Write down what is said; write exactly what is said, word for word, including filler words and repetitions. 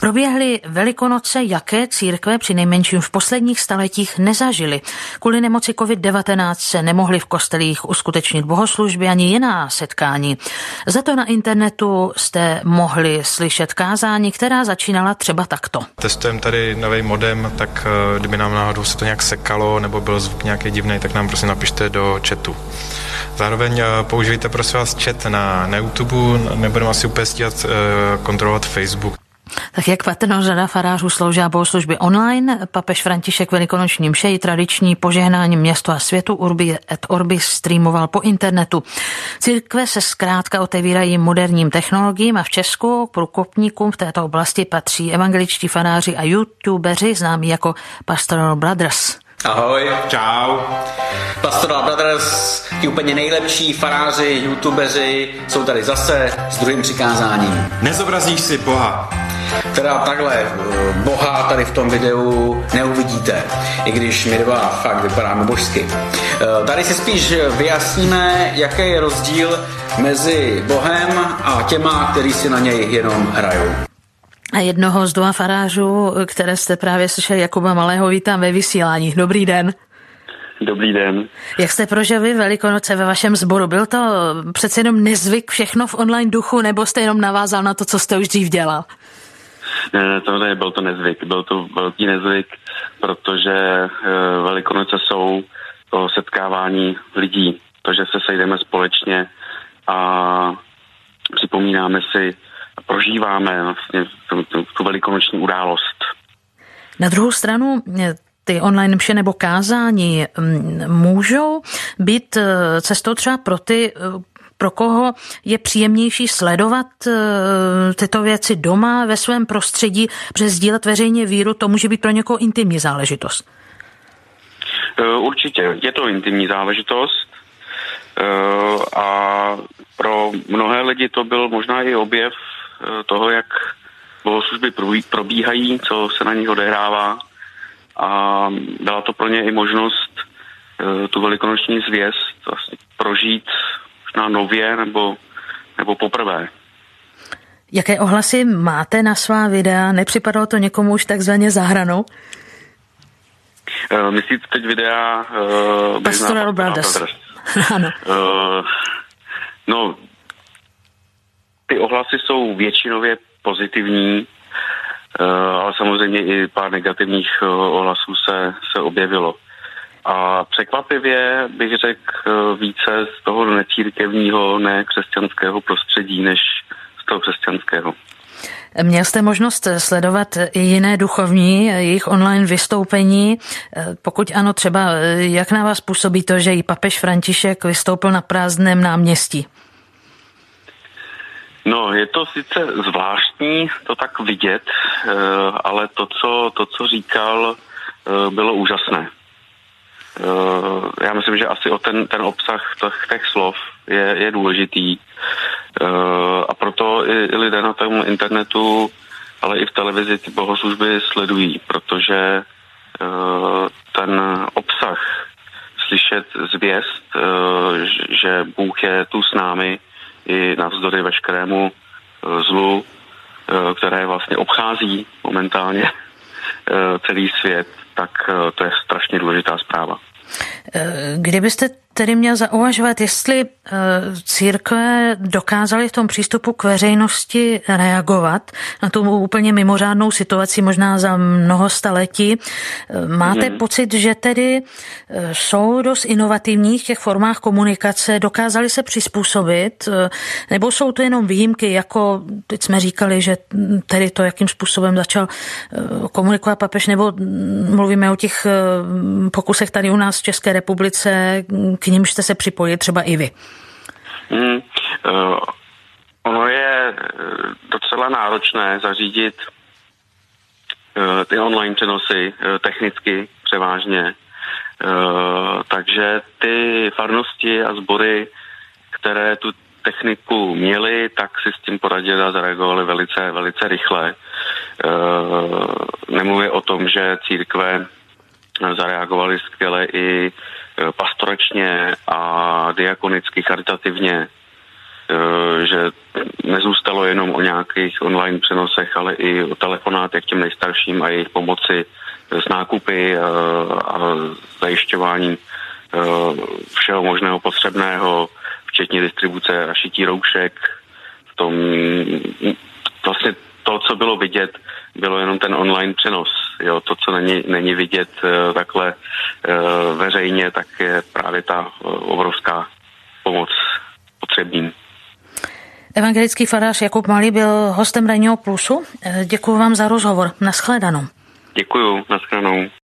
Proběhly Velikonoce, jaké církve při nejmenším v posledních staletích nezažily. Kvůli nemoci covid devatenáct se nemohly v kostelích uskutečnit bohoslužby ani jiná setkání. Za to na internetu jste mohli slyšet kázání, která začínala třeba takto. Testujeme tady nový modem, tak kdyby nám náhodou se to nějak sekalo nebo byl zvuk nějaký divný, tak nám prostě napište do chatu. Zároveň použijte prosím vás chat na, na YouTube, nebudeme asi úplně stíhat kontrolovat Facebook. Tak jak patrno, řada farářů slouží bohoslužby online. Papež František velikonoční mše tradiční požehnání městu a světu Urbi et Orbis streamoval po internetu. Církve se zkrátka otevírají moderním technologiím a v Česku k průkopníkům v této oblasti patří evangeličtí faráři a youtubeři známí jako Pastoral Brothers. Ahoj. Čau. Pastoral Brothers, ti úplně nejlepší faráři, youtubeři, jsou tady zase s druhým přikázáním. Nezobrazíš si Boha. Teda takhle, Boha tady v tom videu neuvidíte, i když my dva fakt vypadáme božsky. Tady si spíš vyjasníme, jaký je rozdíl mezi Bohem a těma, kteří si na něj jenom hrajou. A jednoho z dvou farářů, které jste právě slyšeli, Jakuba Malého, vítám ve vysílání. Dobrý den. Dobrý den. Jak jste prožili Velikonoce ve vašem sboru? Byl to přece jenom nezvyk všechno v online duchu, nebo jste jenom navázal na to, co jste už dřív dělal? Ne, to ne, byl to nezvyk. Byl to velký nezvyk, protože Velikonoce jsou to setkávání lidí, to, že se sejdeme společně a připomínáme si, prožíváme vlastně tu, tu, tu velikonoční událost. Na druhou stranu ty online mše nebo kázání můžou být cestou třeba pro ty, pro koho je příjemnější sledovat tyto věci doma ve svém prostředí, protože sdílet veřejně víru, to může být pro někoho intimní záležitost. Určitě, je to intimní záležitost a pro mnohé lidi to byl možná i objev toho, jak bohoslužby probíhají, co se na nich odehrává, a byla to pro ně i možnost tu velikonoční zvěst vlastně prožít na nově nebo, nebo poprvé. Jaké ohlasy máte na svá videa? Nepřipadalo to někomu už takzvaně za hranou? Uh, myslíte teď videa uh, Pastoral Brothers? Ano. Uh, no, ty ohlasy jsou většinově pozitivní, ale samozřejmě i pár negativních ohlasů se, se objevilo. A překvapivě bych řekl více z toho necírkevního, nekřesťanského prostředí, než z toho křesťanského. Měl jste možnost sledovat i jiné duchovní, jejich online vystoupení. Pokud ano, třeba jak na vás působí to, že i papež František vystoupil na prázdném náměstí? No, je to sice zvláštní to tak vidět, ale to, co, to, co říkal, bylo úžasné. Já myslím, že asi o ten, ten obsah těch, těch slov je, je důležitý. A proto i, i lidé na tom internetu, ale i v televizi ty bohoslužby sledují, protože ten obsah, slyšet zvěst, že Bůh je tu s námi, i navzdory veškerému zlu, které vlastně obchází momentálně celý svět, tak to je strašně důležitá zpráva. Kdybyste tedy měl zauvažovat, jestli církve dokázaly v tom přístupu k veřejnosti reagovat na tu úplně mimořádnou situaci, možná za mnoho staletí. Máte hmm. pocit, že tedy jsou dost inovativní v těch formách komunikace, dokázali se přizpůsobit, nebo jsou to jenom výjimky, jako teď jsme říkali, že tedy to, jakým způsobem začal komunikovat papež, nebo mluvíme o těch pokusech tady u nás v České republice, k nimž jste se připojili třeba i vy? Hmm, uh, ono je docela náročné zařídit uh, ty online přenosy uh, technicky převážně. Uh, takže ty farnosti a sbory, které tu techniku měly, tak si s tím poradili a zareagovali velice, velice rychle. Uh, nemluvě o tom, že církve zareagovali skvěle i pastoračně a diakonicky, charitativně. že nezůstalo jenom o nějakých online přenosech, ale i o telefonátech těm nejstarším a jejich pomoci s nákupy a zajišťováním všeho možného potřebného, včetně distribuce a šití roušek. V tom vlastně to, co bylo vidět, bylo jenom ten online přenos. Jo, to, co není, není vidět takhle veřejně, tak je právě ta obrovská pomoc potřebným. Evangelický farář Jakub Malý byl hostem Ranního Plusu. Děkuji vám za rozhovor. Nashledanou. Děkuju, nashledanou.